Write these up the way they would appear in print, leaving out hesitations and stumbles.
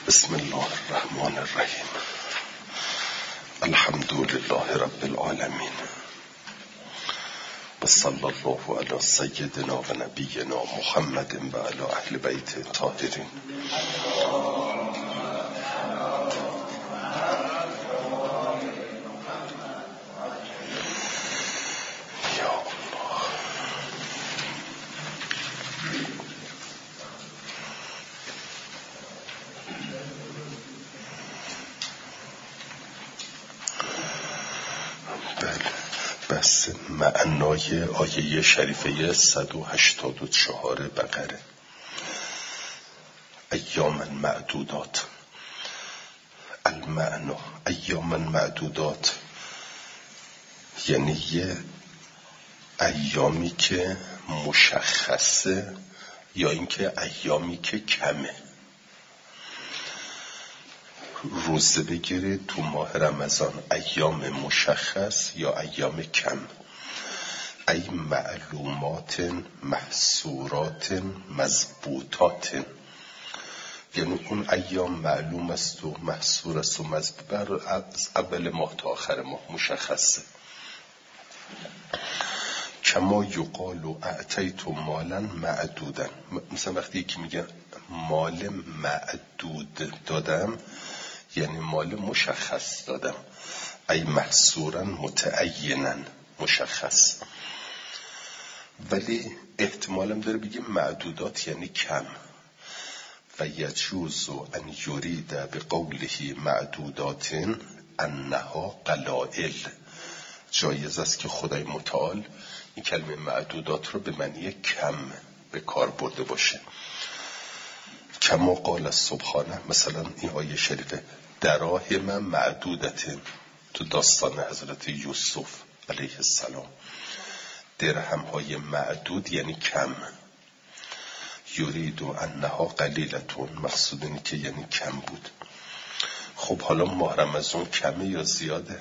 بسم الله الرحمن الرحیم. الحمد لله رب العالمین و صلی الله علی سیدنا و نبینا محمد و علی اهل بیت الطاهرین. بس معنای آیه شریفه 184 بقره. ایام معدودات. المعنی ایام معدودات یعنی یه ایامی که مشخصه یا اینکه ایامی که کمه. روزه بگیره تو ماه رمضان، ایام مشخص یا ایام کم. ای معلومات محصورات مضبوطات، یعنی اون ایام معلوم است و محصور است و مضبوط، از اول ماه تا آخر ماه مشخصه. کما یقال اعطیت مالا معدودا، مثلا وقتی یکی میگه مال معدود دادم یعنی مال مشخص دادم. ای محصورا متعینا، مشخص. ولی احتمالم داره بگیم معدودات یعنی کم. و یجوز ان یرید بقوله معدودات انها قلائل. جایز است که خدای متعال این کلمه معدودات رو به معنی کم به کار برده باشه. کما قال سبحانه، مثلا این آیه شریفه دراهم معدودت، تو داستان حضرت یوسف علیه السلام، درهم های معدود یعنی کم. یرید انها قلیلتون، مقصود اینه که یعنی کم بود. خب حالا ماه رمضان کمه یا زیاده؟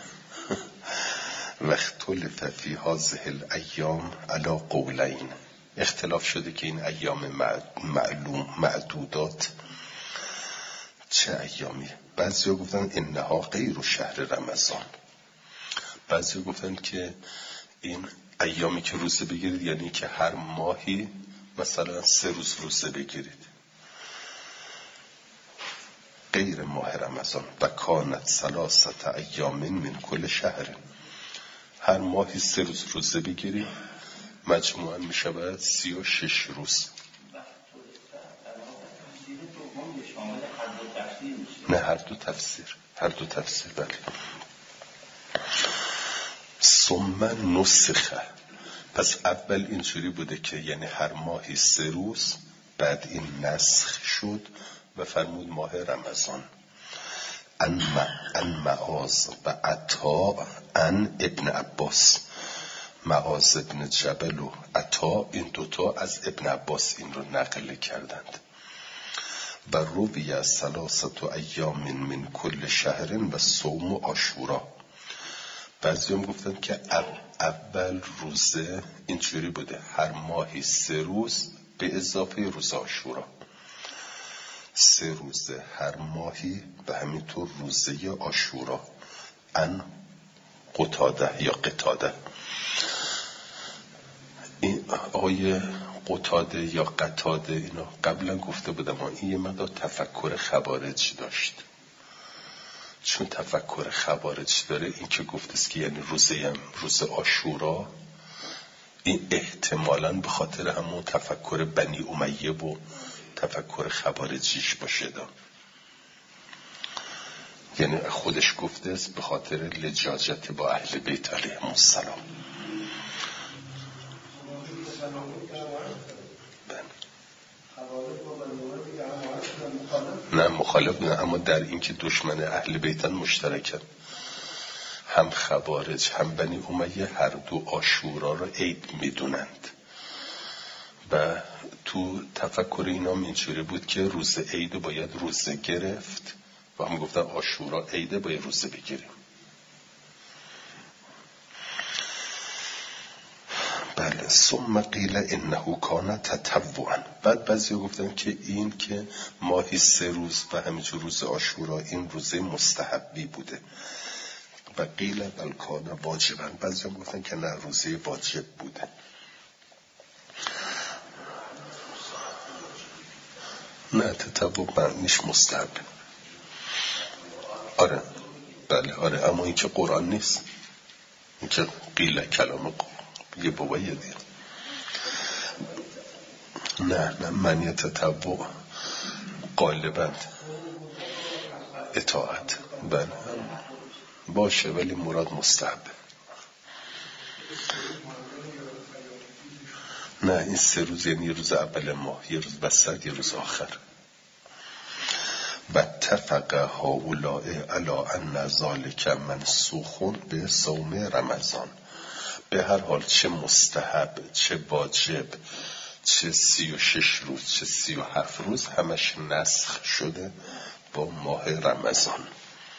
واختلف فی هذه الایام علی قولین، اختلاف شده که این ایام معدودات چه ایامی. بعضی ها گفتن انها غیر شهر رمضان، بعضی ها گفتن که این ایامی که روزه بگیرید یعنی که هر ماهی مثلا 3 روز روزه بگیرید غیر ماه رمضان. و کانت 3 ایام من کل شهر، هر ماهی 3 روز روزه بگیرید مجموعاً می شود 36 روز. نه، هر دو تفسیر بله. ثم نسخه، پس اول اینجوری بوده که یعنی هر ماهی 3 روز، بعد این نسخ شد و فرمود ماه رمضان. ان معاذ و عطا ان ابن عباس، معاذ ابن جبل و عطا، این دوتا از ابن عباس این رو نقل کردند. و روی 3 ایام من کل شهر و صوم و عاشورا. بعضی هم گفتن که اول روزه اینجوری بوده هر ماهی 3 روز به اضافه روز عاشورا، 3 روزه هر ماهی و همینطور روزه عاشورا. ان قتاده یا قتاده، این آقای قتاده یا قتاده اینا قبلا گفته بودم این یه مقدار تفکر خوارج داشت. چون تفکر خوارج داره، این که گفتست که یعنی روز عاشورا، این احتمالاً به خاطر همون تفکر بنی امیه و تفکر خوارجیش باشه دا. یعنی خودش گفتست به خاطر لجاجت با اهل بیت علیهم السلام. نه مخالف نه، اما در این که دشمن اهل بیتن مشترکن. هم خوارج هم بنی امیه هر دو عاشورا را عید میدونند و تو تفکر اینا اینجوری بود که روز عید باید روزه گرفت و هم گفتن عاشورا عید باید روزه بگیریم. بله. ثم قیل انه کان تطوعا. بعد بعضیا گفتن که این که ماهی 3 روز و همینجور روز عاشورا این روزه مستحبی بوده. و قیل بل کان واجبا. بعضیا گفتن که نه، روزه واجب بوده. نه، تطوع معنیش مستحب. آره بله آره، اما این که قرآن نیست، این که قیل کلام یه بابا یه دید. نه معنی تطوع غالباً اطاعت. بله باشه، ولی مراد مستحب. نه این 3 روز یعنی یه روز اول ماه، یه روز وسط، یه روز آخر. و اتفق هؤلاء علی ان ذلک منسوخ به صوم رمضان. به هر حال چه مستحب، چه واجب، چه 36 روز، چه 37 روز، همش نسخ شده با ماه رمضان.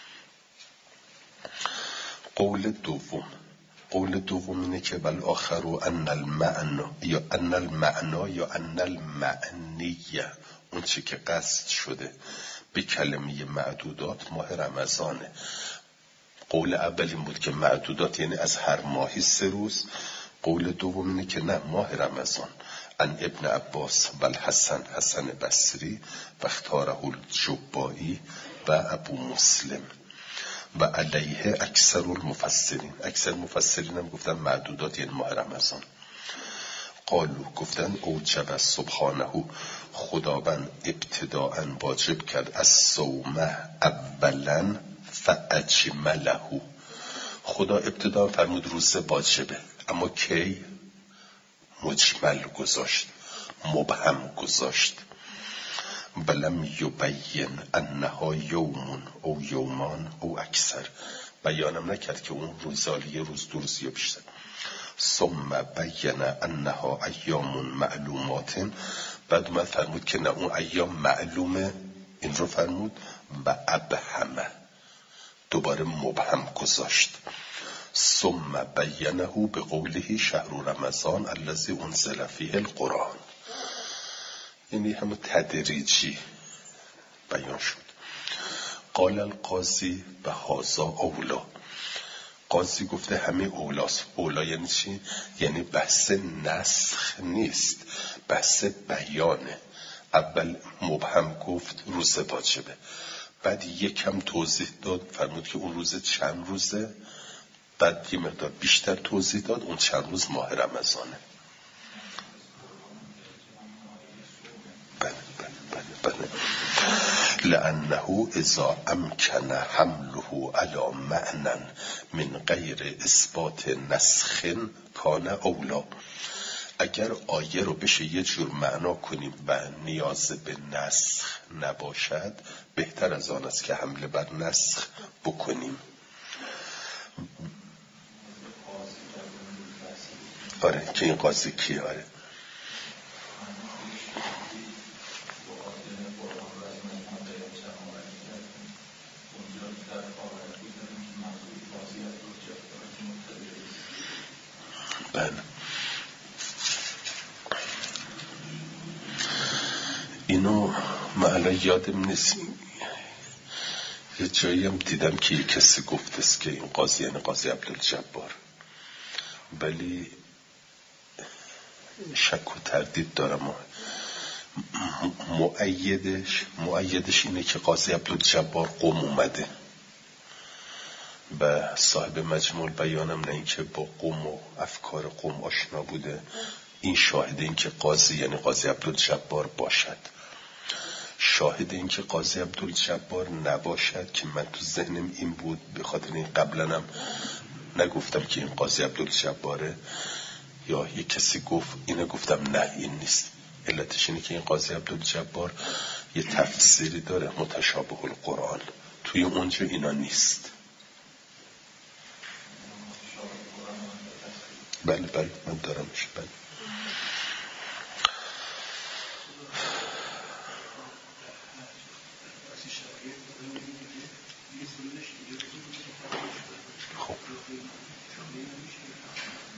قول دوم اینه که بل آخر ان المعنی یا ان المعنیه، اون چی که قصد شده به کلمه معدودات ماه رمضانه. قول اول این بود که معدودات یعنی از هر ماهی 3 روز. قول دوم اینه که نه، ماه رمضان. ان ابن عباس و حسن بصری و اختاره الجبایی و ابو مسلم و علیه اکثر المفسرین هم گفتن معدودات یعنی ماه رمضان. قالو گفتن اوجب سبحانه، خداوند ابتداء واجب کرد از صومه اولا فاجمله. خدا ابتداء فرمود روزه واجبه، اما کی؟ مجمل گذاشت، مبهم گذاشت. ولم یبین انها یوم او یومان او اکثر. بیانم نکرد که اون روزالی یه روز، 2 روز یا بیشتر. ثم بین انها ایام معلومات. بعد من فرمود که نه، اون ایام معلومه، این رو فرمود. و ابهمه، دوباره مبهم گذاشت. ثم بینه به قوله شهر رمضان الذی انزل فیه القرآن. یعنی همه تدریجی بیان شد. قال القاضی و هذا اولا. قاضی گفته همه اولاست. اولا یعنی چی؟ یعنی بحث نسخ نیست، بحث بیانه. اول مبهم گفت روز واجبه، بعد یکم توضیح داد، فرمود که اون روز چند روزه، بعد یه مقدار بیشتر توضیح داد اون چند روز ماه رمضانه. بله. لأنه اذا امکن حمله على معنى من غیر اثبات نسخ کان اولا. اگر آیه رو بشه یه جور معنا کنیم و نیاز به نسخ نباشد، بهتر از آن است که حمله بر نسخ بکنیم. آره که این قاضی کیه؟ آره بله. اینو من الان یادم نیست، یه جایی هم دیدم که یه کسی گفته است که این قاضی یعنی قاضی عبدالجبار، ولی شک و تردید دارم. مؤیدش اینه که قاضی عبدالجبار قم اومده و صاحب مجموع بیانم نه این که با قم و افکار قم آشنا بوده. این شاهد این که قاضی یعنی قاضی عبدالجبار باشد. شاهد این که قاضی عبدالجبار نباشد که من تو ذهنم این بود، به خاطر این قبلنم نگفتم که این قاضی عبدالجباره، یا یه کسی گفت اینه گفتم نه این نیست. علتش اینه که این قاضی عبدالجبار یه تفسیری داره، متشابه القرآن، توی اونجا اینا نیست. بله من دارمش. بله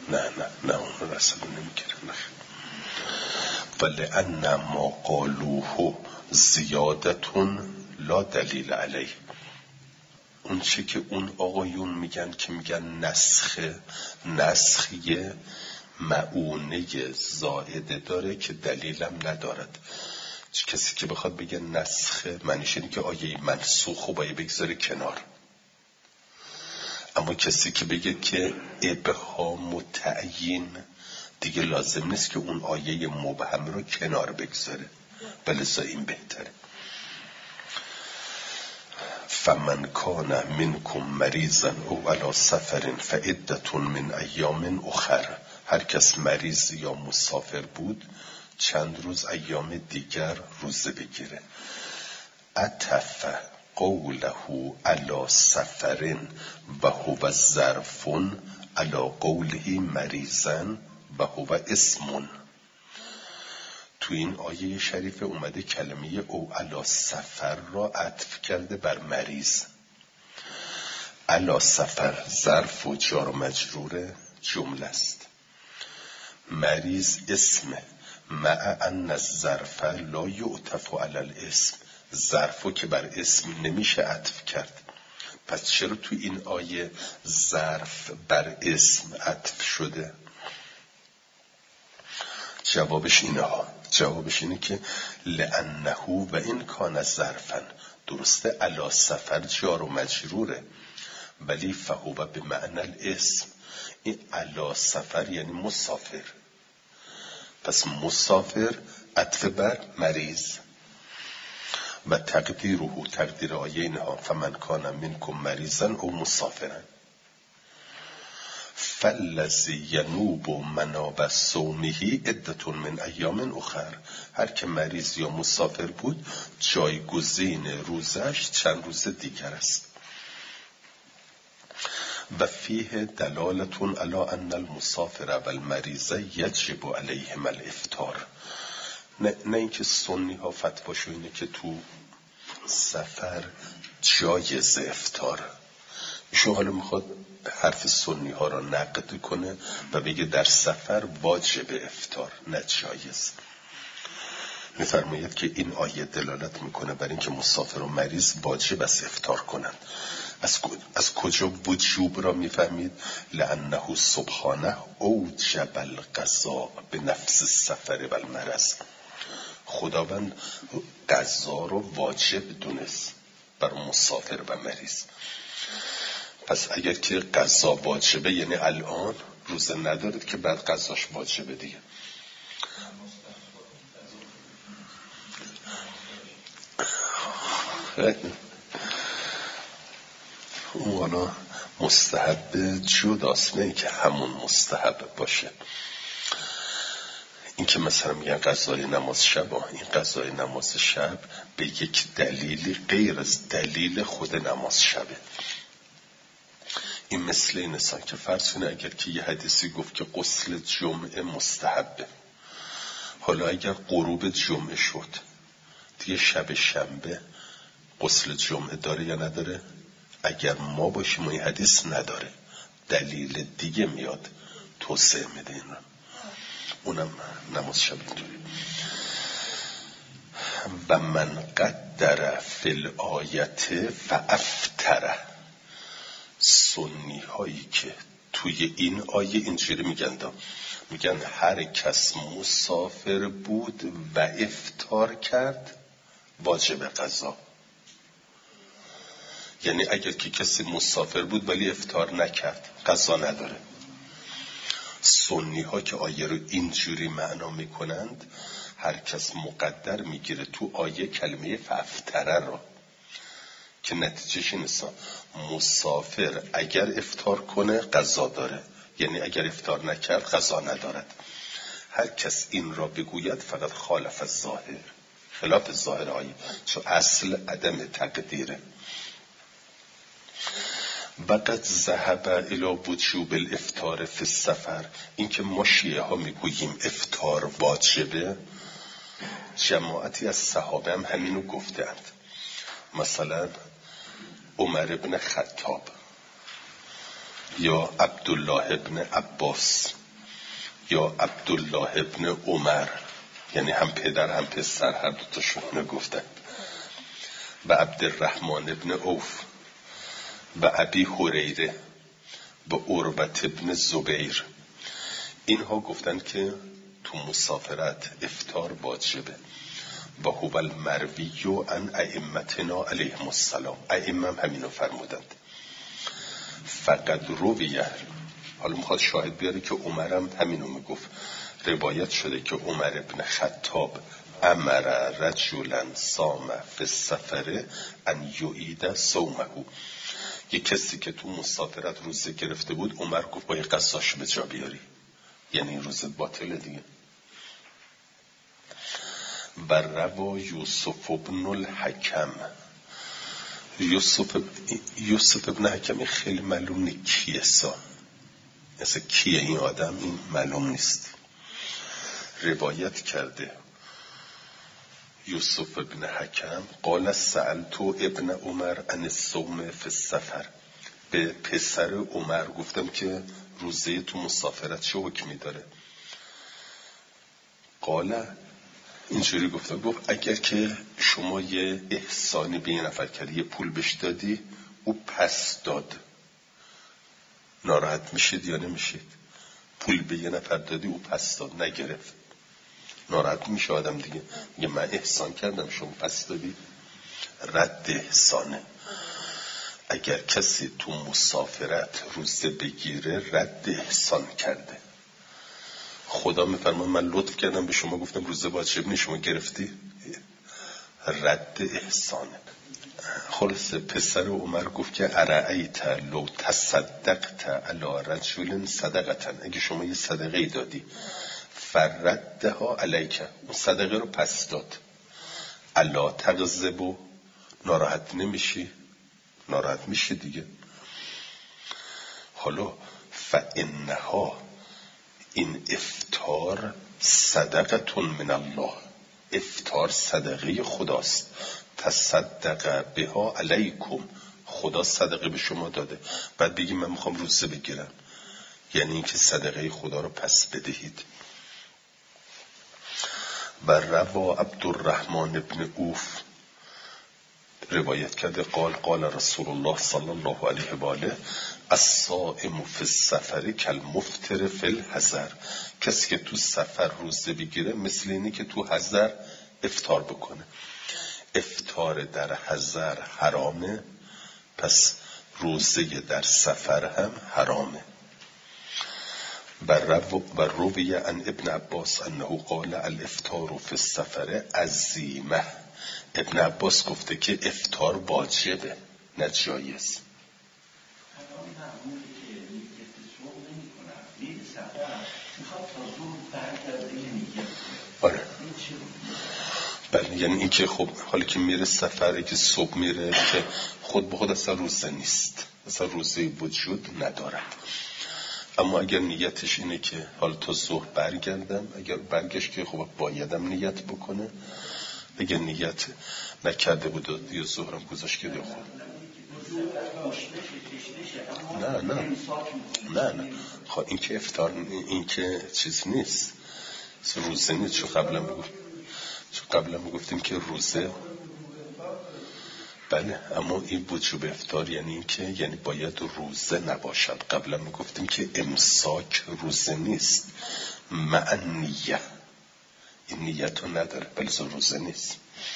نه اون رسول نمیگیره. نه ولأن ما قالوه زیادتون لا دلیل علیه. اون چه که اون آقایون میگن که میگن نسخیه معونه زائده داره که دلیلم ندارد. کسی که بخواد بگه نسخه معنیش اینه که آیه منسوخو باید بگذاره کنار. اما کسی که بگه که ابهام و تعیین دیگه لازم نیست که اون آیه مبهم رو کنار بگذاره، بلذا این بهتره. فمن کان منکم مریضا او علی سفر فعدة من ایام اخر. هر کس مریض یا مسافر بود چند روز ایام دیگر روزه بگیره. عطف قوله علی سفر و هو ظرف علی قوله مریضا و هو اسم. تو این آیه شریف اومده کلمه او علی سفر را عطف کرده بر مریض. علی سفر ظرف و جار و مجرور جمله است. مریض اسمه. مع ان الظرف لا یعطف علی الاسم. ظرفو که بر اسم نمیشه عطف کرد. پس چرا تو این آیه ظرف بر اسم عطف شده؟ جوابش اینه که لانه و این کان ظرفا. درسته علی سفر جار و مجروره ولی فهو به معنی الاسم. این علی سفر یعنی مسافر. پس مسافر عطف بر مریض. و تقدیر آیه اینها فمن کان منکم مریضا او مسافرا فالذی ینوب مناب صومه عدة من ایام اخر. هر که مریض یا مسافر بود جایگزین روزش چند روز دیگر است. و فیه دلالتون علی ان المسافر و المریض یجب علیهم الافطار. نه اینکه سنی ها فتواشو اینه که تو سفر جایز افطار. ایشون حالا میخواد حرف سنی ها را نقد کنه و بگه در سفر واجب افطار نه جایز. میفرماید که این آیه دلالت میکنه بر اینکه مسافر و مریض واجب است افطار کنند. از کجا وجوب را میفهمید؟ لانه سبحانه اوجب القضاء به نفس السفر و المرض. خداوند قضا رو واجب دونست بر مسافر و مریض. پس اگر که قضا واجبه یعنی الان روزه ندارد که بعد قضاش واجبه دیگه. اون مستحب جداست، نه که همون مستحب باشه. این که مثلا میگن قضای نماز شب، این قضای نماز شب به یک دلیلی غیر از دلیل خود نماز شبه. این مثل این است که فرض کنه اگر که یه حدیثی گفت که غسل جمعه مستحبه، حالا اگر غروب جمعه شد دیگه شب شنبه غسل جمعه داره یا نداره؟ اگر ما باشیم و این حدیث نداره دلیل دیگه میاد توسعه میده این رو. اونم نماز شب اینطوری. و من قدر فی الآیت فافتره. سنی هایی که توی این آیه اینجوری میگن هر کس مسافر بود و افطار کرد واجب قضا. یعنی اگر که کسی مسافر بود ولی افطار نکرد قضا نداره. سنی ها که آیه رو اینجوری معنا میکنند هر کس مقدر میگیره تو آیه کلمه فافتره را که نتیجهش این است مسافر اگر افطار کنه قضا داره، یعنی اگر افطار نکرد قضا ندارد. هر کس این را بگوید فقط خالف الظاهر، خلاف ظاهر آیه، چون اصل عدم تقدیره. وقد ذهب الى وجوب الافطار فی السفر. این که ما شیعه ها میگوییم افطار واجبه، جماعتی از صحابه هم همینو گفتند. مثلا عمر ابن خطاب یا عبدالله ابن عباس یا عبدالله ابن عمر، یعنی هم پدر هم پسر هر دوتاشون گفتن، و عبدالرحمن ابن عوف و ابی هریره و عروة ابن زبیر. اینها گفتن که تو مسافرت افطار واجبه. و هو المروی عن ائمتنا علیهم السلام، ائمه هم همینو فرمودند. فقط رویه، حالا میخواد شاهد بیاره که عمرم همینو میگفت. روایت شده که عمر ابن خطاب امر رجلا صام فی السفر ان یعید صومه، یک کسی که تو مسافرت روزه گرفته بود، عمر گفت باید قصاش به جا بیاری، یعنی روزه باطله دیگه. و روا یوسف ابن الحکم، یوسف ابن حکم خیلی معلوم نیست کیه، مثلا کیه این آدم، این معلوم نیست. روایت کرده یوسف ابن حکم قال سألت ابن عمر عن الصوم فی السفر، به پسر عمر گفتم که روزه تو مسافرت چه حکمی داره. قال اینجوری گفت اگر که شما یه احسانی به یه نفر کردی، یه پول بهش دادی، او پس داد، ناراحت میشید یا نمیشید؟ پول به یه نفر دادی، او پس داد، نگرفت، ناراحت میشه آدم دیگه. میگه من احسان کردم شما پس دادی، رد احسانه. اگر کسی تو مسافرت روزه بگیره رد احسان کرده. خدا میفرماید من لطف کردم به شما، گفتم روزه واجب نیست، شما گرفتی، رد احسانه. خلاصه پسر عمر گفت که ارأیت لو تصدقت علی رجل صدقتا، اگه شما یه صدقه ای دادی فردها علیک، اون صدقه رو پس داد، الا تغضب، ناراحت نمیشی؟ ناراحت میشه دیگه. حالا فانها، این افطار صدقتون من الله، افطار صدقه خداست، تصدق بها علیکم، خدا صدقه به شما داده. بعد بگیم من میخوام روزه بگیرم، یعنی اینکه صدقه خدا رو پس بدهید. و روا عبدالرحمن ابن عوف روایت کرده قال رسول الله صلی الله علیه و آله الصائم فی السفر کالمفطر فی الحضر، کسی که تو سفر روزه بگیره مثل اینه که تو حضر افطار بکنه. افطار در حضر حرامه، پس روزه در سفر هم حرامه. و روی عن ابن عباس انه قال الافطار فی السفر عزیمه، ابن عباس گفته که افطار واجبه نه جایز. آره بله، یعنی این که خب حالی که میره سفره که صبح میره که خود به خود اصلا روزه نیست، اصلا روزه وجود ندارد. اما اگر نیتش اینه که حالا تا ظهر برگردم، اگر برگشت که خب بایدم نیت بکنه، اگر نیت نکرده بود یا ظهرم گذاشت که خب نه خب این که افطار، این که چیز نیست، روزه نیست. چون قبلا میگفتیم که روزه بله، اما این وجوب افطار یعنی این که یعنی باید روزه نباشد. قبلا میگفتیم که امساک روزه نیست، مع نیه، این نیت رو نداره بلکه روزه نیست.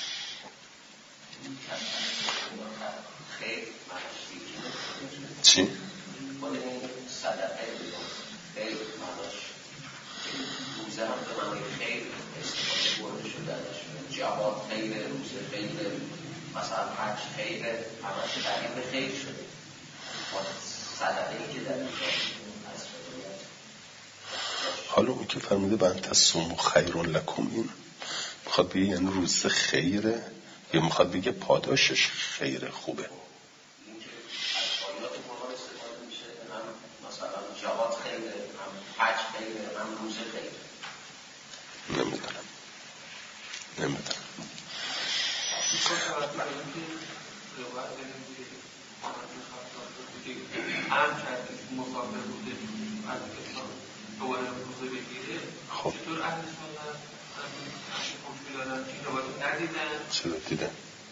چی؟ صدقه خیر معناش روزه هم به معنی خیر استفاده برده شده ازش، جواد خیر، روزه خیر، مثلا حج خیر، همش تعریف خیر شده. صدقه ای که در اینجا حالا اون که فرموده بان تصوموا خیر لکم، این میخواد بگه یعنی روزه خیره یا میخواد بگه پاداشش خیره، خوبه؟ جواد خیره، هم حج خیره، هم روزه خیره. نمیدونم عام کرده که مسافر بوده از اسلام دوباره روزه بگیره. چطور اهل سنت حکم دادن که این روایت ندیدن؟ چرا دیدن؟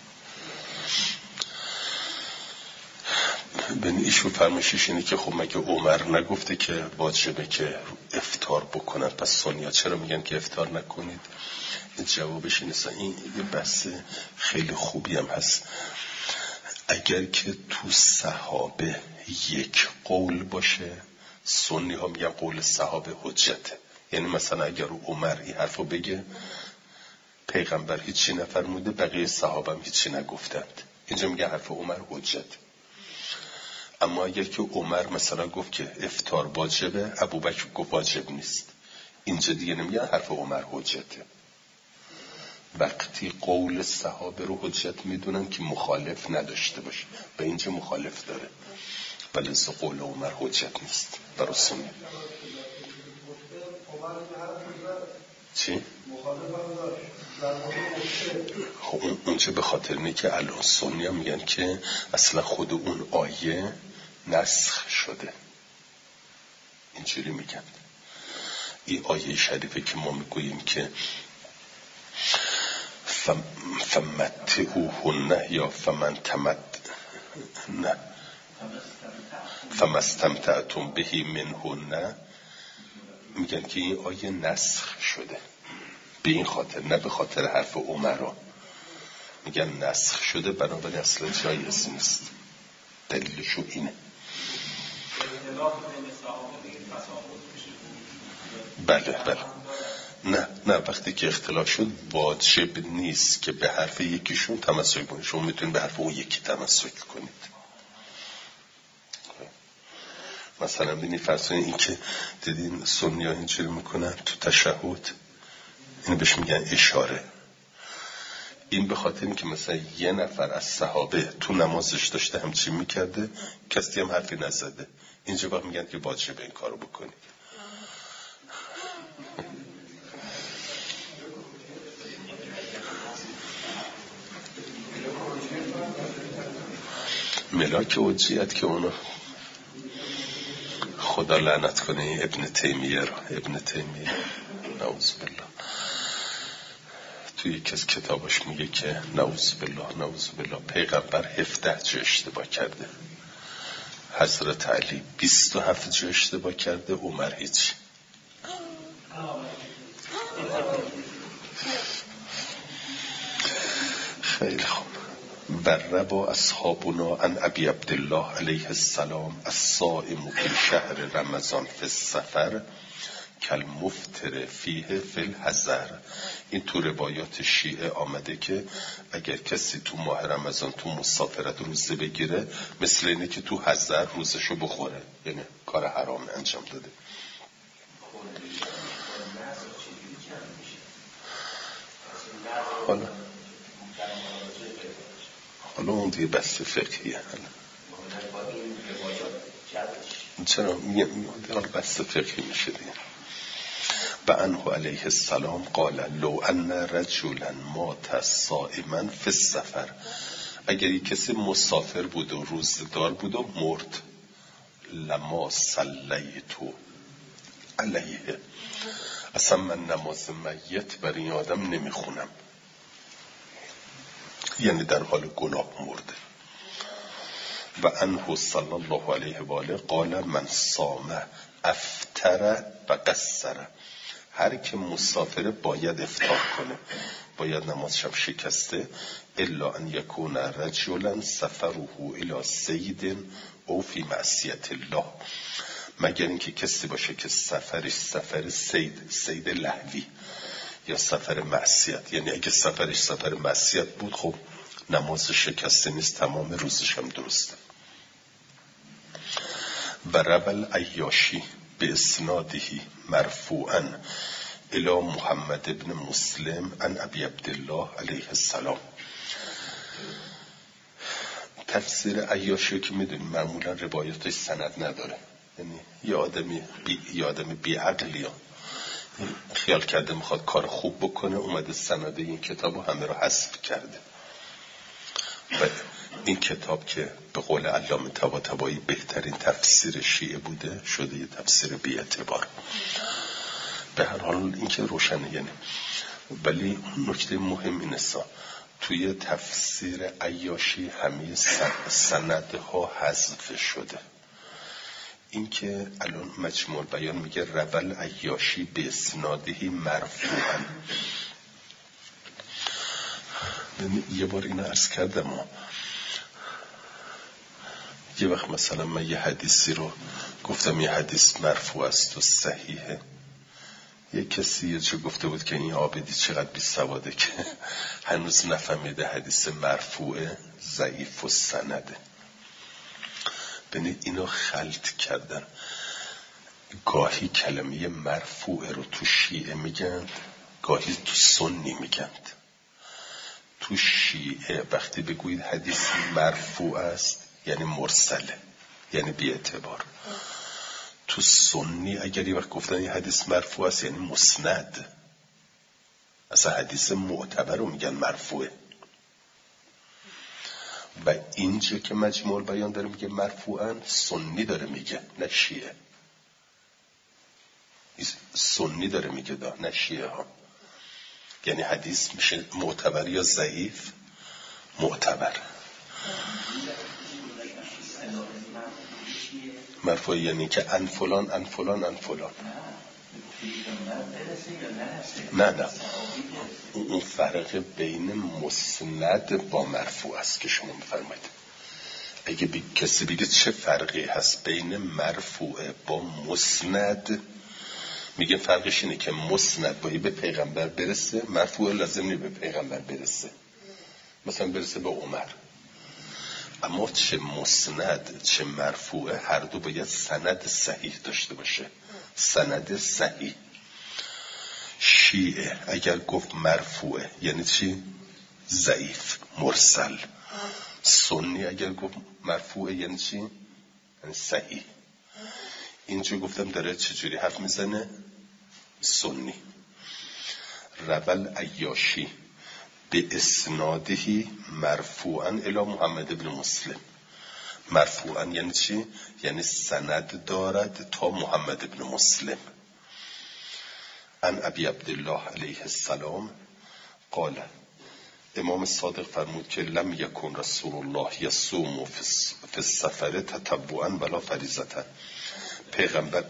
ببین ایشون فرمایشش اینه که خب مگه عمر نگفته که واجبه که افطار بکنن، پس سنی‌ها چرا میگن که افطار نکنید؟ جوابش اینه. این یه بحث خیلی خوبی هم هست. اگر که تو صحابه یک قول باشه، سنی ها میگن قول صحابه حجته. یعنی مثلا اگر عمر این حرفو بگه، پیغمبر هیچی نفرموده، بقیه صحابه هم هیچی نگفتند، اینجا میگه حرف عمر حجت. اما اگر که عمر مثلا گفت که افطار واجبه، ابوبکر گفت واجب نیست، اینجا دیگه نمیگه حرف عمر حجته. وقتی قول صحابه رو حجت میدونن که مخالف نداشته باشه، و اینجا مخالف داره، ولی قول عمر حجت نیست برای سنی. چی؟ خب اونجا به خاطر اینه که الان سنی هم میگن که اصلا خود اون آیه نسخ شده، اینجوری میگن. این آیه شریفه که ما میگوییم که فمتعوهن یا فمستمتعتم بهی منهن، میگن که این آیه نسخ شده. به این خاطر، نه به خاطر حرف عمر، میگن نسخ شده، بنابراین اصلا جایز نیست. دلیلشو اینه. بله نه وقتی که اختلاف شد واجب نیست که به حرف یکیشون تمسک کنید، شما میتونید به حرف اون یکی تمسک کنید. مثلا ببینید فرض کنید این که دیدین سنی ها اینجوری میکنن تو تشهد، این بهش میگن اشاره. این به خاطر این که مثلا یه نفر از صحابه تو نمازش داشته همچین میکرده، کسی هم حرفی نزده، اینجا وقت میگن که واجب این کارو بکنید. ملاک وجیت که اونو خدا لعنت کنه ابن تیمیه نعوذ بالله توی یکی از کتاباش میگه که نعوذ بالله پیغمبر 17 جا اشتباه کرده، حضرت علی 27 جا اشتباه کرده، عمر هیچ. خیلی خوب. بربا اصحابنا عن ابی عبدالله علیه السلام الصائم فی شهر رمضان فی السفر کالمفطر فیه فی الحضر. این تو روایات شیعه آمده که اگر کسی تو ماه رمضان تو مسافرت روزه بگیره، مثل اینه که تو حضر روزشو بخوره، یعنی کار حرام انجام داده. حالا اون دیگه بحث فقهیه. چرا میگم بحث فقهی میشه دیگه. و عنه علیه السلام قال لو ان رجلا مات صائما فی السفر، اگر یک کسی مسافر بود و روزدار بود و مرد، لما صلیت علیه، اصلا من نماز میت برای این آدم نمیخونم، یعنی در حال گناه مرده. و عنه صلی الله علیه و آله قال من صام افطر و قصر، هر که مسافر باید افطار کنه، باید نمازش هم شکسته، الا ان یکون رجلا سفره الی صید او فی معصیت الله، مگر اینکه کسی باشه که سفرش سفر صید لهوی یا سفر معصیت، یعنی اگه سفرش سفر معصیت بود خب نماز شکسته نیست، تمام روزش هم درسته. و روال عیاشی به اسنادهی مرفوعا الی محمد ابن مسلم عن ابی عبدالله علیه السلام. تفسیر عیاشی که میدونیم معمولا روایتش سند نداره، یعنی یه آدمی بیعقلی خیال کرده میخواد کار خوب بکنه، اومده سند این کتابو همه رو حذف کرده. و این کتاب که به قول علامه طباطبایی بهترین تفسیر شیعه بوده شده یه تفسیر بی اعتبار. به هر حال این که روشنه، یعنی ولی نکته مهم این است توی تفسیر عیاشی همه سندها حذف شده. این که الان مجموع بیان میگه روال عیاشی به اسنادهی مرفوعا. یه بار اینو عرض کردم یه وقت مثلا من یه حدیثی رو گفتم یه حدیث مرفوع است و صحیحه، یه کسی یه جا گفته بود که این عابدی چقدر بی سواده که هنوز نفهمیده حدیث مرفوعه ضعیف و سنده. ببینید اینو خلط کردن. گاهی کلمه مرفوعه رو تو شیعه میگن، گاهی تو سنی میگن. تو شیعه وقتی بگویید حدیث مرفوع است یعنی مرسله، یعنی بی اعتبار. تو سنی اگر یه وقت گفتن یه حدیث مرفوع است یعنی مسند، اصلا حدیث معتبر رو میگن مرفوعه. و اینجا که مجموع بیان داره میگه مرفوعاً، سنی داره میگه نه شیعه. سنی داره میگه نه شیعه ها. یعنی حدیث میشه معتبر یا ضعیف؟ معتبر. مرفوع یعنی که ان فلان ان فلان ان فلان. نه اون فرق بین مسند با مرفوع است که شما میفرمایید. اگه کسی بگه چه فرقی هست بین مرفوع با مسند، میگه فرقش اینه که مسند باید به پیغمبر برسه، مرفوع لازم نیست به پیغمبر برسه، مثلا برسه به عمر. اما چه مسند چه مرفوع هر دو باید سند صحیح داشته باشه، سند صحیح. شیعه اگر گفت مرفوعه یعنی چی؟ ضعیف، مرسل. سنی اگر گفت مرفوعه یعنی چی؟ یعنی صحیح. اینجا گفتم داره چجوری حرف میزنه؟ سنی. روال عیاشی به اسنادهی مرفوعاً الی محمد ابن مسلم. مرفوعاً یعنی چی؟ یعنی سند دارد تا محمد ابن مسلم. ان ابی عبدالله علیه السلام قال، امام صادق فرمود که لم یکن رسول الله یصوم فی السفر تطوعا ولا فریضة. پیغمبر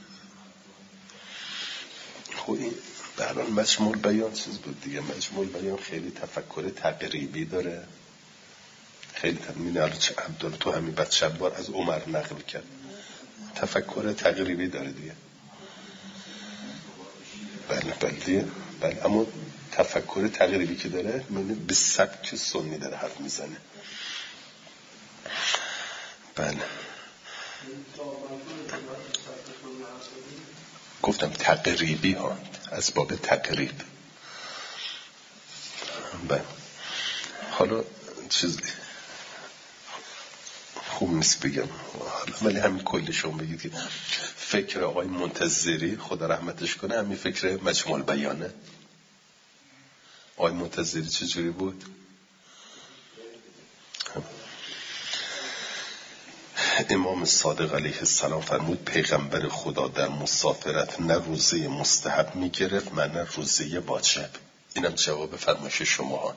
خب این برای مجموع بیان چیز بود دیگه. مجموع بیان خیلی تفکر تقریبی داره، خیلی تدمین عبدالله تو همین بعد شب بار از عمر نقل کرد. تفکر تقریبی داره دیگه. بله اما تفکر تقریبی که داره به سبک سنی داره حرف میزنه. بله گفتم تقریبی ها، از باب تقریب. بله حالا چیز خوب نیست بگم، ولی همین کلشون بگید که فکر آقای منتظری خدا رحمتش کنه همین فکر مجموع بیانه. آقای منتظری چجوری بود؟ امام صادق علیه السلام فرمود پیغمبر خدا در مسافرت نه روزه مستحب میگرفت نه روزه واجب. اینم جواب فرمایش شما ها.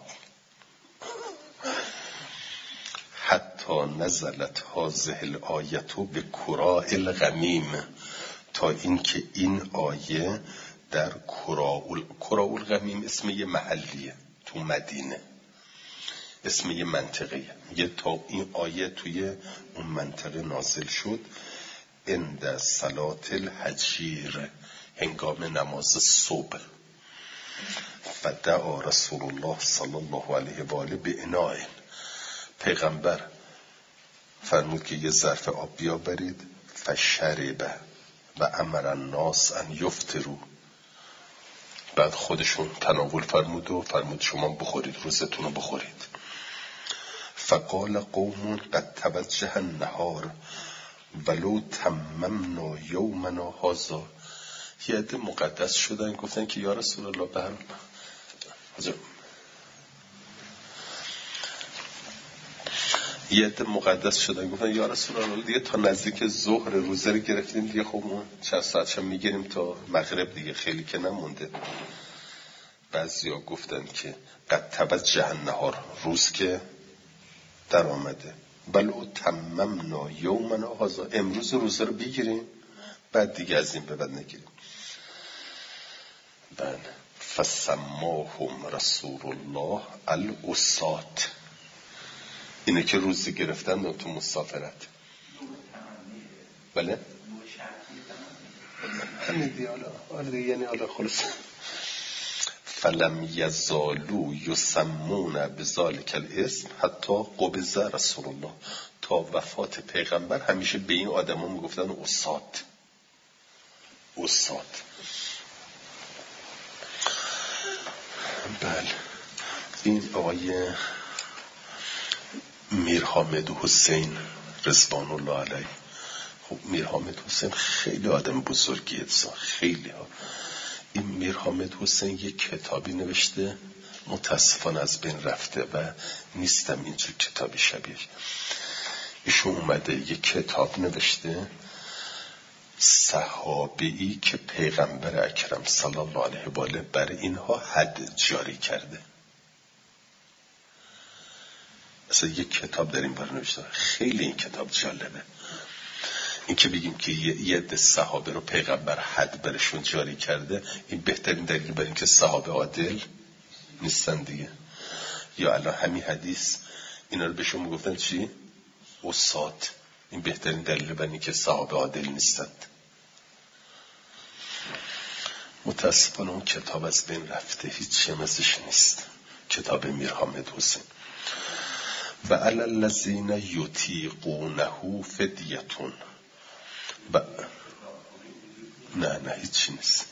حتی نزلت هذه الآیه به کراء الغمیم، تا اینکه این آیه در کراء الغمیم اسم یه محلیه تو مدینه، اسم یه منطقه، یه تا این آیه توی اون منطقه نازل شد. عند صلات الحجیر، هنگام نماز صبح. فدعا رسول الله صلی الله علیه و آله به اناء، پیغمبر فرمود که یه ظرف آب بیاورید. فشرب و امر الناس ان یفطروا، بعد خودشون تناول فرمود و فرمود شما بخورید، روزتون رو بخورید. فقال قوم قد توجه النهار ولو تممنا یومنا هذا. یه عده مقدس شدن گفتن که یا رسول الله یه عده مقدس شدن گفتن یا رسول الله دیگه تا نزدیک ظهر روزه رو گرفتیم دیگه، خب ما چند ساعتش میگیریم تا مغرب دیگه، خیلی که نمونده. بعضیا گفتن که قد توجه النهار، روز که در آمده، بلو تممنا یومنا هذا، امروز روزه رو بگیریم بعد دیگه از این به بعد نگیریم. بله. فسماهم رسول الله الاسات، اینه که روزی گرفتن تو مسافرت. بله همین دیالا یعنی حالا خلاص فلم یزالو یسمون بذالک الاسم حتی قبض رسول الله، تا وفات پیغمبر همیشه به این آدما میگفتن اسات. بله. این آقای میرحامد حسین رضوان الله علیه، خب میرحامد حسین خیلی آدم بزرگیه، خیلی ها. این میرحامد حسین یک کتابی نوشته، متاسفانه از بین رفته و نیستم اینجور کتابی شبیه. ایشون اومده یک کتاب نوشته، صحابه‌ای که پیغمبر اکرم صلی الله علیه و آله بر اینها حد جاری کرده. اصلا یک کتاب در این باره نوشته، خیلی این کتاب جالبه. این که بگیم که یه عده صحابه رو پیغمبر حد برشون جاری کرده، این بهترین دلیل بر این که صحابه عادل نیستن دیگه. یا الان همین حدیث اینا رو بهشون میگفتن چی؟ اسات. این بهترین دلیل بر این که صحابه عادل نیستند. متاسفانه اون کتاب از بین رفته، هیچ مثلش نیست، کتاب میرحامد حسین. و علی الذین یطیقونه فدیتون، نه هیچی نیست.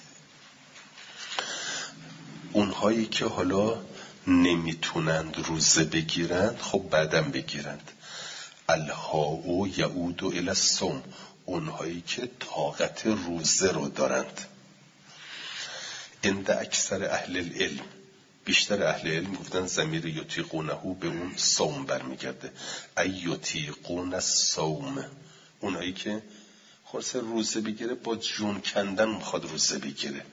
اونهایی که حالا نمیتونند روزه بگیرند، خب بعدم بگیرند. الهاو یعود الی الصوم، اونهایی که طاقت روزه رو دارند. عند اکثر اهل العلم، بیشتر اهل علم گفتن ضمیر یطیقونه به اون صوم برمیگرده. ای یطیقون الصوم، اونهایی که خلاص روزه بگیره، با جون کندن میخواد روزه بگیره.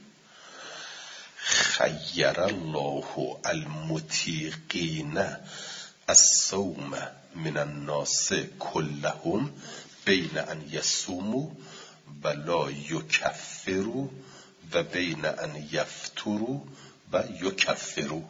خیر الله المطیقین الصوم من الناس كلهم بین ان یصوموا ولا یکفروا و بین ان یفطروا و یکفروا.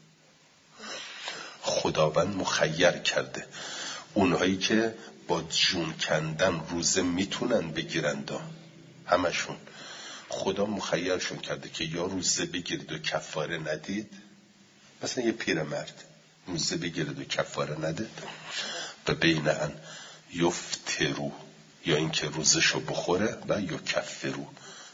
خداوند مخیر کرده اونهایی که با جون کندن روزه میتونن بگیرند، همشون خدا مخیرشون کرده که یا روزه بگیرید و کفاره ندید، مثلا یه پیرمرد روزه بگیرید و کفاره ندید، و بین ان یفطروا، یا اینکه روزشو بخوره، و یکفروا،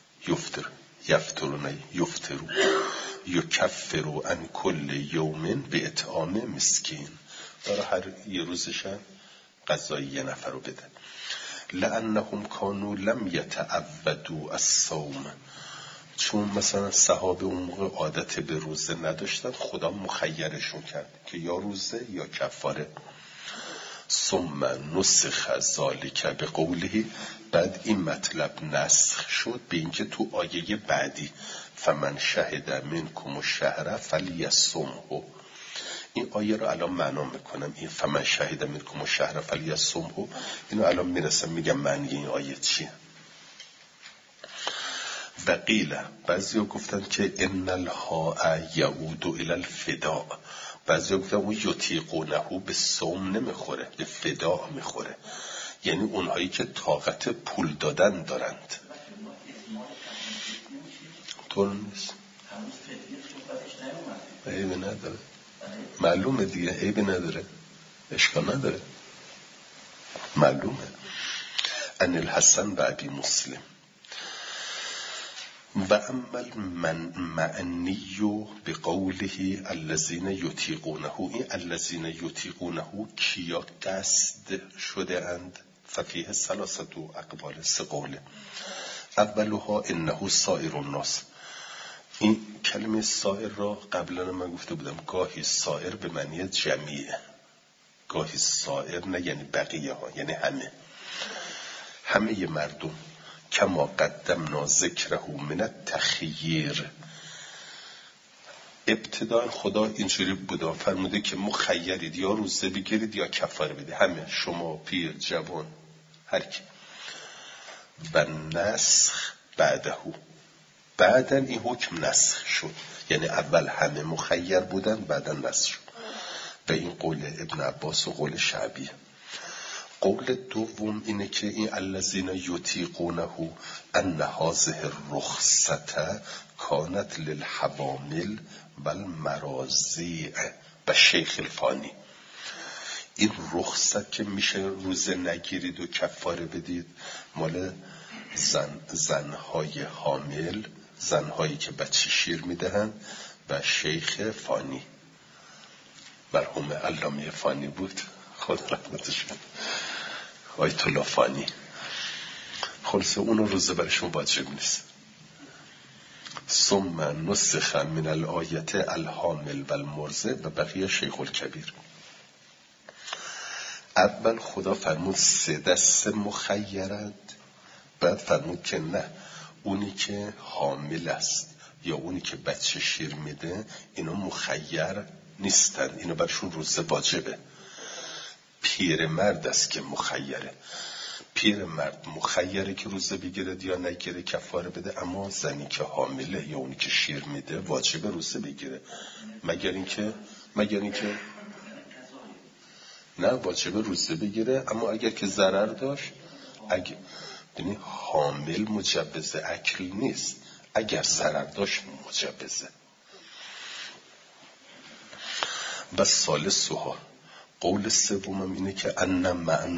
یکفروا عن کل یوم به اطعام مسکین، برای هر یه روزش غذای یه نفر رو بده. لانهم کانوا لم یتعودوا الصوم، چون مثلا صحابه اون موقع عادت به روزه نداشتن، خدا مخیرشون کرد که یا روزه یا کفاره. ثم نسخ ذالک بقوله، بعد این مطلب نسخ شد به اینکه تو آیه بعدی فمن شهد منکم الشهر فلیصمه، این آیه رو الان معنا میکنم. این فمن شهد منکم الشهر فلیصمه، اینو الان میرسم میگم معنی این آیه چیه. و قیل، بعضیا گفتن که ان الها یعود الی الفداء، بعضیا گفتن اون یطیقونه به صوم نمیخوره، به فداء میخوره، یعنی اونهایی که طاقت پول دادن دارند. طور نیست، عیبی نداره، معلومه دیگه، عیبی نداره، اشکال نداره، معلومه. ان الحسن و ابی مسلم و عمل من معنی به قوله الذین یطیقونه، این الذین یطیقونه کیا قصد شده اند؟ ففیه ثلاثه اقوال، سه قوله. اولها انه سائر الناس، این کلمه سائر را قبلا من گفته بودم، گاهی سائر به معنی جمیعه، گاهی سایر نه یعنی بقیه ها، یعنی همه مردم. کما قدمنا ذکره من التخییر. ابتدا خدا اینجوری بوده، فرموده که مخیرید، یا روزه بگیرید یا کفاره بدید، همه، شما، پیر، جوان، هر کی. و نسخ بعداً این حکم نسخ شد، یعنی اول همه مخیر بودن بعداً نسخ شد. به این قول ابن عباس و قول شعبی. قول دوم اینه که این الذین یطیقونه ان هذه الرخصة کانت للحوامل والمراضع و شیخ الفانی. این رخصت که میشه روزه نگیرید و کفاره بدید مال زنهای حامل، زنهایی که بچه شیر میدهن و شیخ فانی. مرحوم علامه فانی بود، خدا رحمتش کنه، آیت الله فانی. خلاصه اون روزه برشون واجب نیست. ثم نسخ من الآیت الحامل و المرضع و بقیه شیخ الکبیر. اول خدا فرمود 3 دسته مخیرند، بعد فرمود که نه، اونی که حامل است یا اونی که بچه شیر میده اینا مخیر نیستن، اینا برشون روزه واجبه. پیر مرد است که مخیره. پیر مرد مخیره که روزه بگیره یا نگیره کفاره بده، اما زنی که حامله یا اونی که شیر میده واجب روزه بگیره، مگر اینکه نه واجب روزه بگیره. اما اگر که ضرر داشت، یعنی حامل مجوز اکل نیست، اگر ضرر داشت مجوزه. و ثالثها، قول سومم اینه که ان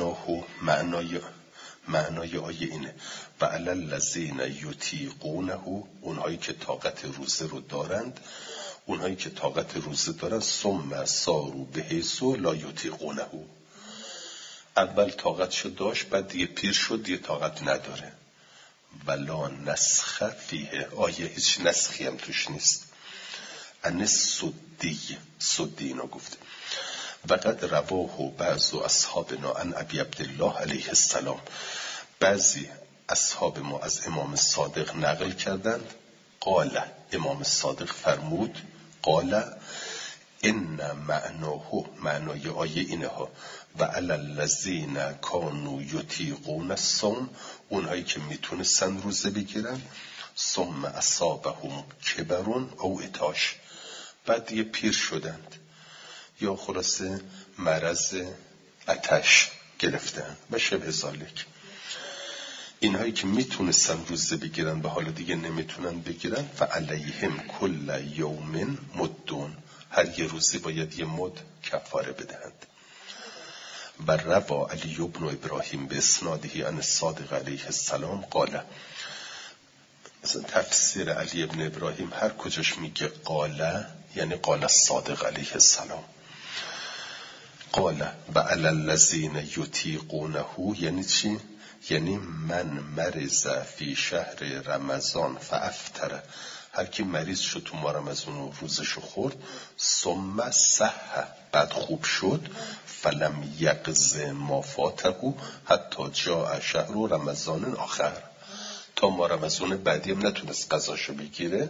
معنای آیه اینه و علی الذین یطیقونه، اونهایی که طاقت روزه رو دارند، اونهایی که طاقت روزه دارند ثم صاروا بحیث لا یطیقونه، اول طاقتشو داشت بعد دیگه پیر شد دیگه طاقت نداره. ولا نسخ فیه، آیه هیچ نسخی هم توش نیست. ان سدی اینا گفته. وقد رواه بعض اصحابنا عن ابی عبدالله علیه السلام، بعضی اصحاب ما از امام صادق نقل کردند. قال، امام صادق فرمود، قال ان معنای آیه اینه ها و علی الذین کانوا یطیقون الصوم، اونهایی که میتونستن روزه بگیرن، ثم اصابهم کبر او عطاش، بعد دیگه پیر شدند یا خلاصه مرض عطش گرفتن و شبه ذالک. اینهایی که میتونستن روزه بگیرن و حالا دیگه نمیتونن بگیرن، فعلیهم کل یوم مدون، هر یه روزی باید یه مد کفاره بدهند. و روا علی بن ابراهیم به اسناده عن الصادق علیه السلام قال، مثلا تفسیر علی بن ابراهیم هر کجاش میگه قال یعنی قال الصادق علیه السلام. قال و علی الذین یطیقونه یعنی چی؟ یعنی من مرض فی شهر رمضان فافطر، هر کی مریض شد تو ماه رمضان و روزشو خورد، ثم صح، بعد خوب شد، فلم یقض ما فاته حتی جاء شهر رمضان آخر، تا ماه رمضان بعدی هم نتونست قضاشو بگیره،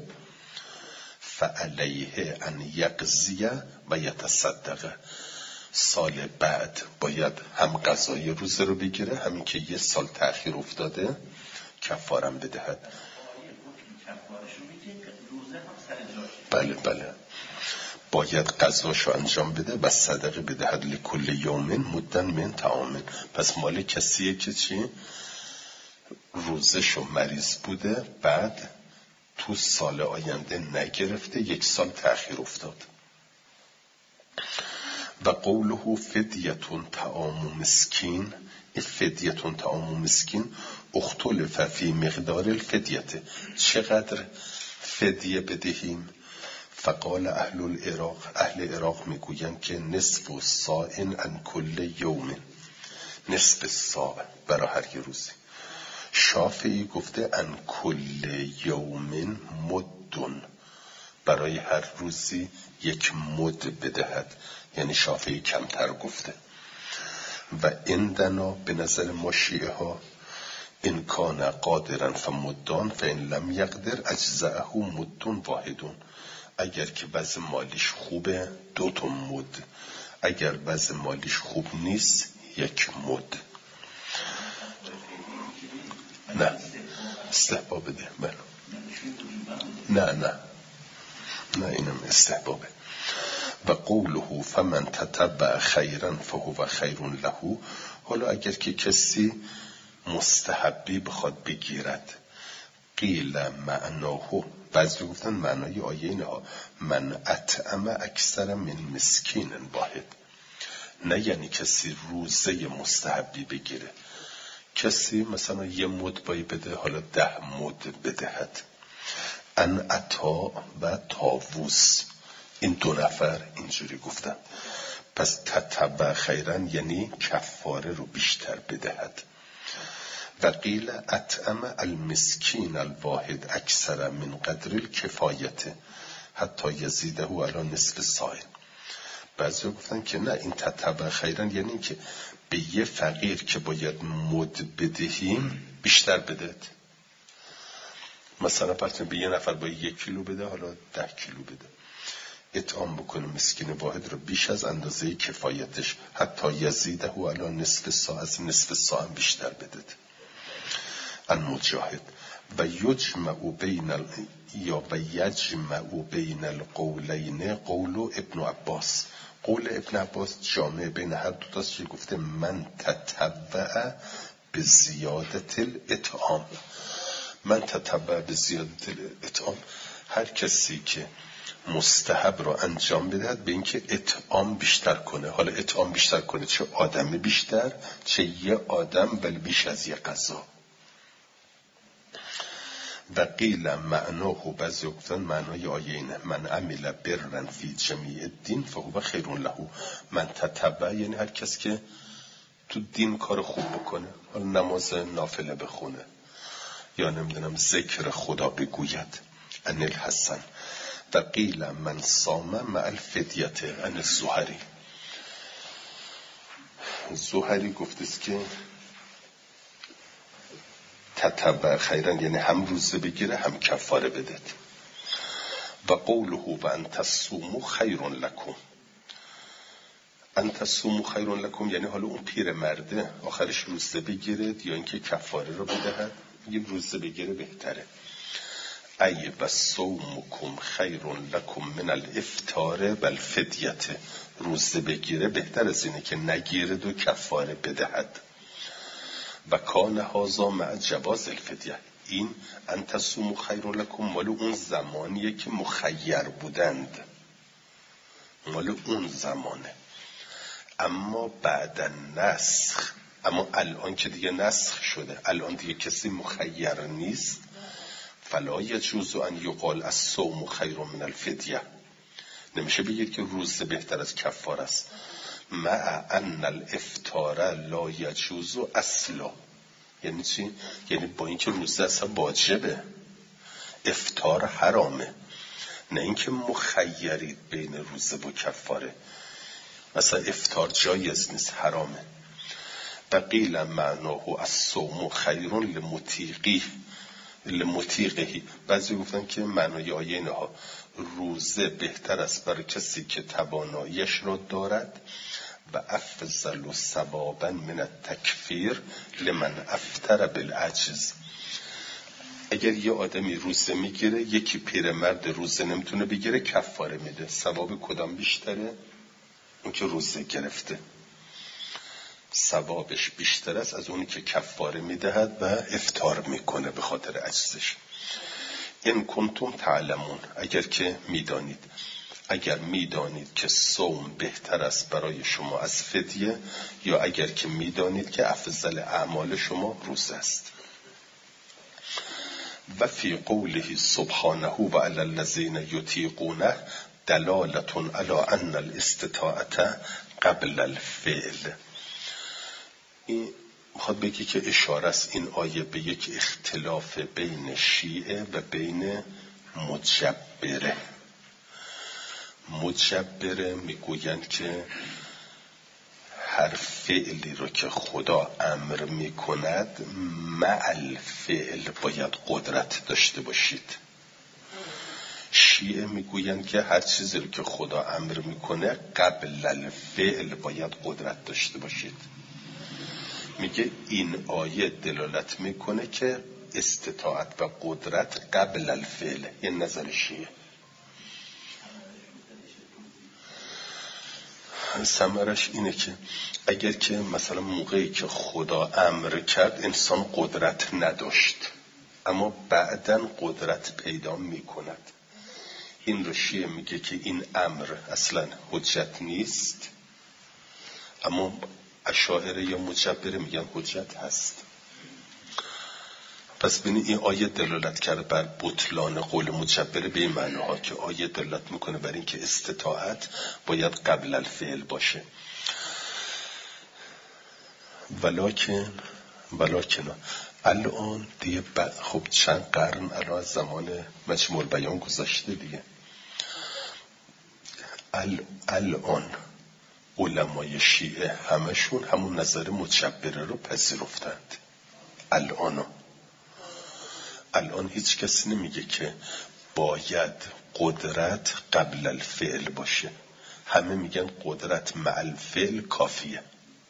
فعلیه ان یقضی و یتصدقه، سال بعد باید هم قضای روزه رو بگیره، همین که یه سال تأخیر افتاده کفارم بدهد. بله باید قضاشو انجام بده و صدقه بدهد لکل یومن مدن من طعام. پس مال کسیه که چی؟ روزشو مریض بوده، بعد تو سال آینده نگرفته، 1 سال تأخیر افتاد. و قوله فدیتون طعام مسکین، فدیتون طعام مسکین اختلف فی مقدار الفدیت، چقدر فدیه بدهیم؟ فقال اهل عراق میگویند که نصف ساع عن کل یوم، نصف ساع برای هر یه روزی. شافعی گفته عن کل یوم مدن، برای هر روزی 1 مد بدهد، یعنی شافعی کمتر گفته. و عندنا به نظر ما شیعه ها این کان قادرا فمدان فان لم یقدر اجزأه مدون واحدون. اگر که وضع مالیش خوبه 2 تا مد، اگر وضع مالیش خوب نیست 1 مد. نه استحباب بده. نه اینم استحبابه. و قوله فمن تتبع خیرا فهو خیر له. حالا اگر که کسی مستحبی بخواد بگیرد، قیل معناه، بعضی گفتن معنای آیه اینه ها من اطعم اکثر من مسکین واحد. نه یعنی کسی روزه مستحبی بگیره، کسی مثلا 1 مد بایی بده، حالا 10 مد بدهد. ان عطا و طاووس این 2 نفر اینجوری گفتن. پس تتبع خیرن یعنی کفاره رو بیشتر بدهد. و قیل اطعم المسکین الواحد اکثر من قدر الکفایت حتی یزیده علی نصف ساع. بعضی گفتن که نه، این تتبع خیرن یعنی که به یه فقیر که باید مد بدهیم بیشتر بدهد. مثلا فرض به یه نفر باید 1 کیلو بده، حالا 10 کیلو بده. اطعام بکنه مسکین واحد رو بیش از اندازه کفایتش، حتی یزیده علی نصف ساع، از نصف ساع بیشتر بدهد. المجاهد و یجمع بین القولین قول ابن عباس. قول ابن عباس جامع بین هر 2 تاست که گفته من تتبع به زیادت الاطعام. من تتبع به زیادت الاطعام، هر کسی که مستحب رو انجام بدهد به اینکه اطعام بیشتر کنه. حالا اطعام بیشتر کنه چه آدم بیشتر، چه یه آدم بل بیش از یه غذا. و قیل معناه، بعضی گفتن معنای آیه اینه من عمل برا فی جمیع الدین فهو خیر له. من تتبع یعنی هر کس که تو دین کار خوب بکنه، حالا نماز نافله بخونه یا نمیدونم ذکر خدا بگوید. ان الحسن. و قیل من صام مع الفدیت. ان الزهری. زهری گفتست که تتبع خیرن یعنی هم روزه بگیره هم کفاره بده. و قوله و ان تصوموا خیر لکم. ان تصوموا خیر لکم یعنی حالا اون پیرمرده آخرش روزه بگیره یا اینکه کفاره رو بدهد. میگیم روزه بگیره بهتره. ای و صومکم خیر لکم من الافطار و الفدیت. روزه بگیره بهتر از اینه که نگیرد و کفاره بدهد. و کان هذا مع جواز الفدیه. این ان تصوموا خیر لکم مال اون زمانیه که مخیر بودند، مال اون زمانه. اما بعد نسخ، اما الان که دیگه نسخ شده، الان دیگه کسی مخیر نیست. فلا یجوز ان یقال الصوم خیر من الفدیه. نمیشه بگید که روزه بهتر از کفاره است. مع ان الافطار لا یجوز اصلا. یعنی چی؟ یعنی با اینکه روزه اصلا واجبه، افطار حرامه، نه اینکه مخیرید بین روزه و کفاره. مثلا افطار جایز نیست، حرامه. و قیل معناه الصوم خیر لمطیقه. بعضی گفتن که معنای آیه اینها روزه بهتر است برای کسی که تواناییش را دارد و افضل ثوابا من التکفیر لمن افطر بالعجز. اگر یه آدمی روزه میگیره، یکی پیرمرد روزه نمیتونه بگیره، کفاره میده، ثواب کدام بیشتره؟ اون که روزه گرفته ثوابش بیشتر است از اونی که کفاره میدهد و افطار میکنه به خاطر عجزش. این کنتم تعلمون، اگر که میدانید، اگر میدانید که صوم بهتر است برای شما از فدیه، یا اگر که میدانید که افضل اعمال شما روزه است. و فی قوله سبحانه و علی الذین یطیقونه دلالة علی ان الاستطاعة قبل الفعل. این میخواد بگی که اشاره است این آیه به یک اختلاف بین شیعه و بین مجبره. مجبره میگویند که هر فعلی رو که خدا امر میکند مع الفعل باید قدرت داشته باشید. شیعه میگویند که هر چیزی رو که خدا امر میکنه قبل الفعل باید قدرت داشته باشید. میگه این آیه دلالت میکنه که استطاعت و قدرت قبل الفعل. یه نظر شیعه. ثمرش اینه که اگر که مثلا موقعی که خدا امر کرد انسان قدرت نداشت اما بعداً قدرت پیدا میکند، این رو شیعه میگه که این امر اصلا حجت نیست، اما اشاعره یا مجبره میگن حجت هست. پس ببینید این آیه دلالت کرده بر بطلان قول مجبره به این معناها که آیه دلالت میکنه بر این که استطاعت باید قبل الفعل باشه. ولکن الان دیگه خب چند قرن الان از زمان مجموع البیان گذشته دیگه. الان علمای شیعه همشون همون نظر مجبره رو پذیرفتند. الان هیچ کسی نمیگه که باید قدرت قبل الفعل باشه، همه میگن قدرت مع الفعل کافیه.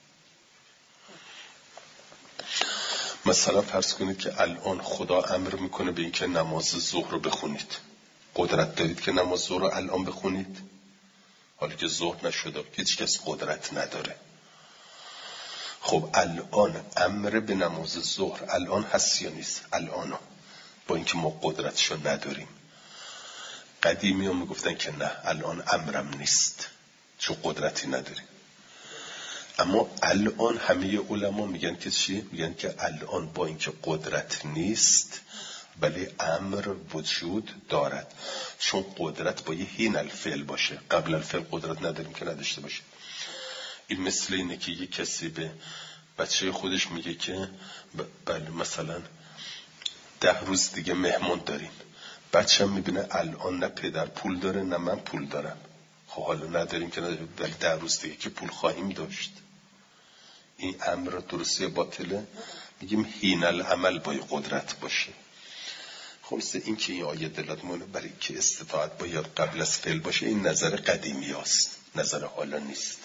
مثلا فرض کنید که الان خدا امر میکنه به این که نماز ظهر رو بخونید، قدرت دارید که نماز ظهر رو الان بخونید؟ حالا که ظهر نشده هیچ کس قدرت نداره. خب الان امر به نماز ظهر الان هست یا نیست؟ الان، با اینکه ما قدرتشو نداریم. قدیمی هم میگفتن که نه الان امرم نیست چون قدرتی نداریم. اما الان همه علما میگن که چی؟ میگن که الان با اینکه قدرت نیست ولی امر وجود دارد، چون قدرت با یه حین الفعل باشه، قبل الفعل قدرت نداریم که نداشته باشه. این مثل اینه که یه کسی به بچه خودش میگه که بله مثلا 10 روز دیگه مهمان داریم، بچه هم میبینه الان نه پدر پول داره نه من پول دارم. خب حالا نداریم که نداریم ولی 10 روز دیگه که پول خواهیم داشت. این امر درستی باطله؟ میگیم حین العمل باید قدرت باشه. خلاصه این که این آیه دلالت میکنه برای که استطاعت باید قبل از فعل باشه، این نظر قدیمی است، نظر حالا نیست.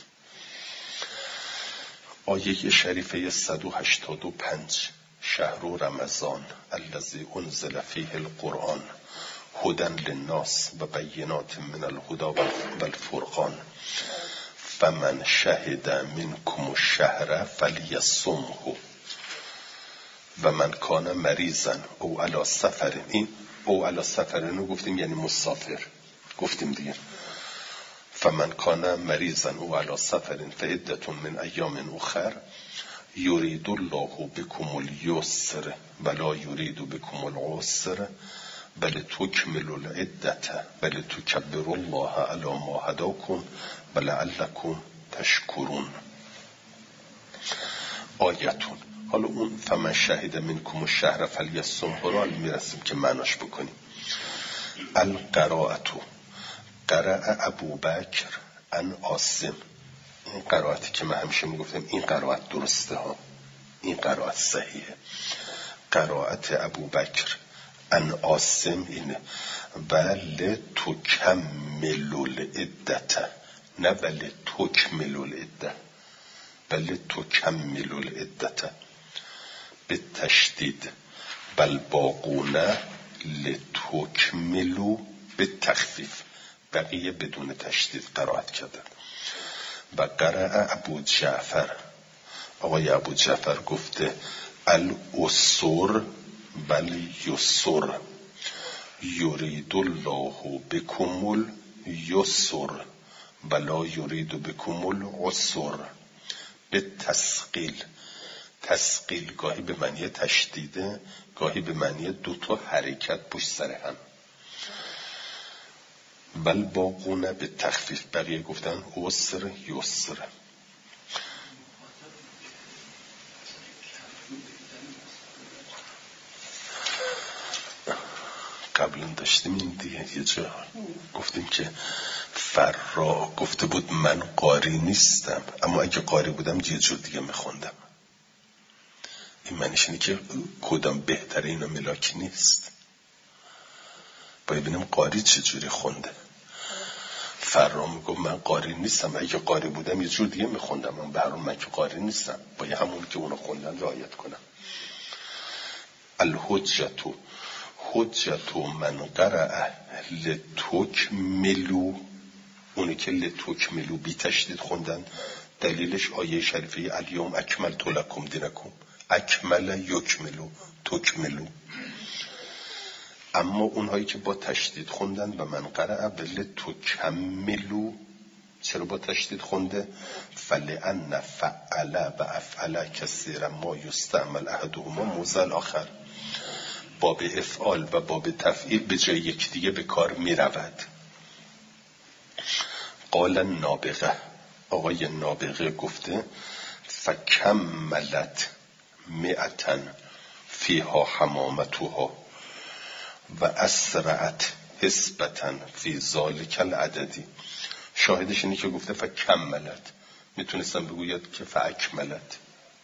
آیه شریفه 185 شهر رمضان الذی انزل فیه القرآن هدی للناس و بینات من الهدی و الفرقان فمن شهد منکم الشهر فلیصمه و من کان مریضا او علی سفر. این او علی سفر رو گفتیم یعنی مسافر، گفتیم دیگه. فمن کان مریضا او علی سفر فعدة من ایام اخر یرید الله بكم اليسر ولا یرید بكم العسر بل تکملوا العدة بل تکبروا الله علی ما هداکم ولعلکم تشکرون. آیتون. حالا اون فمن شهد منکم الشهر فلیصمه رو میرسیم که معناش بکنیم. القراءة قرأ ابوبکر عن عاصم. این قرائتی که من همیشه میگفتم این قرائت درسته ها، این قرائت صحیحه. قرائت ابوبکر عن عاصم اینه بل تکملوا العدة، نه بل تکملوا العدة، بل تکملوا العدة به تشدید، بل باقونه لتکملوا به تخفیف، بقیه بدون تشدید قرائت کردن. و قرأ ابو جعفر، آقای ابو جعفر گفته الاسر بل یسر یرید الله بکم الیسر ولا یرید بکم العسر به تثقیل. تثقیل گاهی به معنی تشدیده، گاهی به معنی 2 حرکت پشت سر هم. بل باقونه به تخفیف، بقیه گفتن عسر یسر. قبلا داشتیم این دیگه یه جا گفتیم که فرا گفته بود من قاری نیستم، اما اگه قاری بودم یه جور دیگه میخوندم. این معنیش اینه که کدام بهتره اینا ملاکی نیست. باید ببینیم قاری چجوری خونده. فرا میگفت من قاری نیستم، اگه قاری بودم یه جور دیگه میخوندم، من به هر حال من که قاری نیستم، باید همون که اونو خوندن رعایت کنم. الحجتو حجتو من قرأ لتکملو، اونی که لتکملو بی تشدید خوندن دلیلش آیه شریفه الیوم اکملت لکم دینکم، اکمل یکملو تکملو. اما اونهایی که با تشدید خوندن و من قرأ لتکملو، چرا با تشدید خونده؟ فلأن فعل و افعل کثیرا ما یستعمل احدهما موزل آخر. باب افعال و باب تفعیل به جای یکدیگه به کار می رود. قال نابغه، آقای نابغه گفته فکملت مئتن فیها حمامتها و اسرعت حسبتن فی ذالک العددی. شاهدش اینه که گفته فکملت، میتونستم بگوید که فاکملت.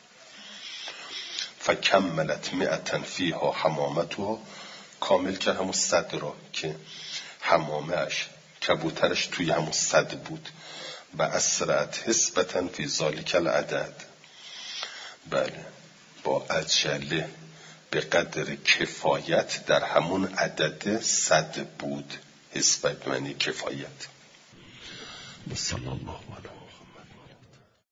فکملت مئتن فیها حمامتها، کامل که همون صد را که حمامهش کبوترش توی همون صد بود. و اسرعت حسبتن فی ذالک العدد، بله با عجله به قدر کفایت در همون عدد صد بود. حسبت معنی کفایت. صلی الله علیه